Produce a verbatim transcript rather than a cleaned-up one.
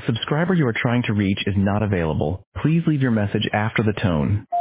subscriber you are trying to reach is not available. Please leave your message after the tone.